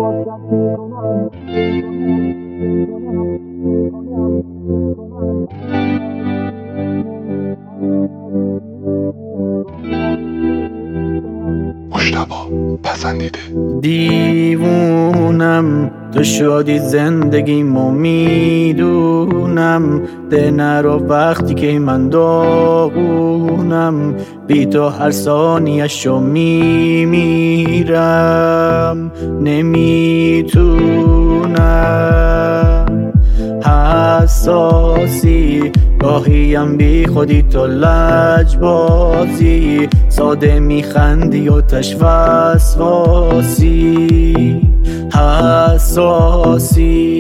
مجتبی پسندیده. دیوونم تو شدی زندگیمو میدونم، ده نرو وقتی که من داغونم، بی تو هر ثانیه‌شو میمیرم، نمیتونم. حساسی گاهیم بی خودی تو لجبازی، ساده میخندی و تش وسواسی، حساسی.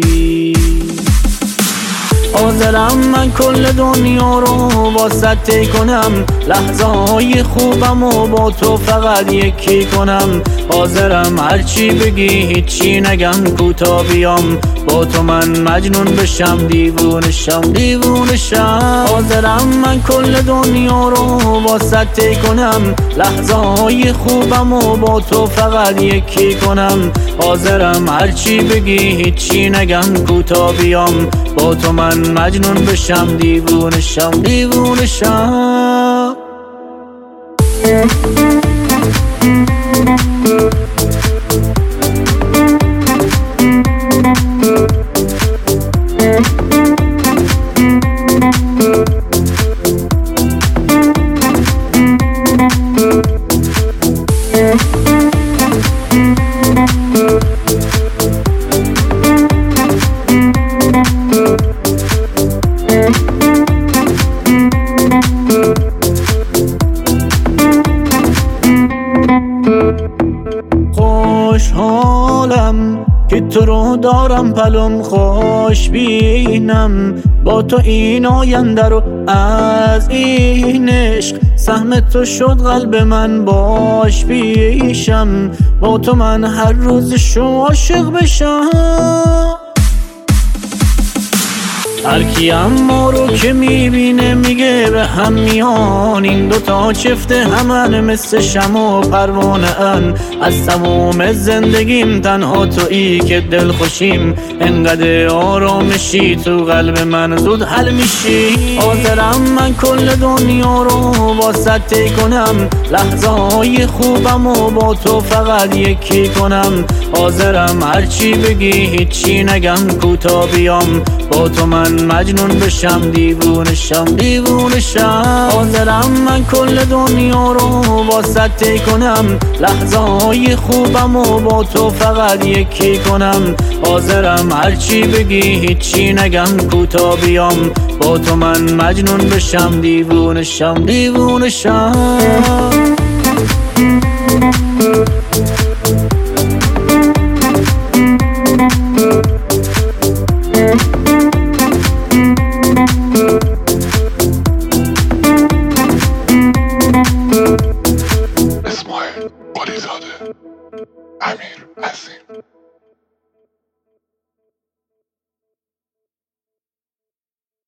حاضرم من کل دنیا رو واسط کنم، لحظه های خوبم و با تو فقط یکی کنم. حاضرم هرچی بگی هیچی نگم، کوتا بیام با تو من مجنون بشم، دیوونشم دیوونشم. حاضرم من کل دنیا رو واسط کنم، لحظه های خوبم و با تو فقط یکی کنم. حاضرم هرچی بگی هیچی نگم، کوتا بیام با تو من مجنون بشم، دیوونشم دیوونشم. خوشحالم که تو رو دارم پلم، خوش بینم با تو این آینده رو، از این عشق سهم تو شد قلب من، باش پیشم با تو من هر روزشو عاشق بشم. هر کیم ما رو که میبینه میگه به هم میان، این دوتا چفته همن مثل شمع و پروانه ان. از تموم زندگیم تنها تویی که دل خوشیم، انقدر آرامشی تو قلب من زود حل میشی. حاضرم من کل دنیا رو واسط کنم، لحظه های خوبم و با تو فقط یکی کنم. حاضرم هرچی بگی هیچی نگم، کوتا بیام با تو من مجنون بشم، دیوونشم دیوونشم. حاضرم من کل دنیا رو واسط کنم، لحظه های خوبم و با تو فقط یکی کنم. حاضرم هرچی بگی هیچی نگم، کوتا بیام با تو من مجنون بشم، دیوونشم دیوونشم. اسماعیل قلیزاده، امیر عظیم.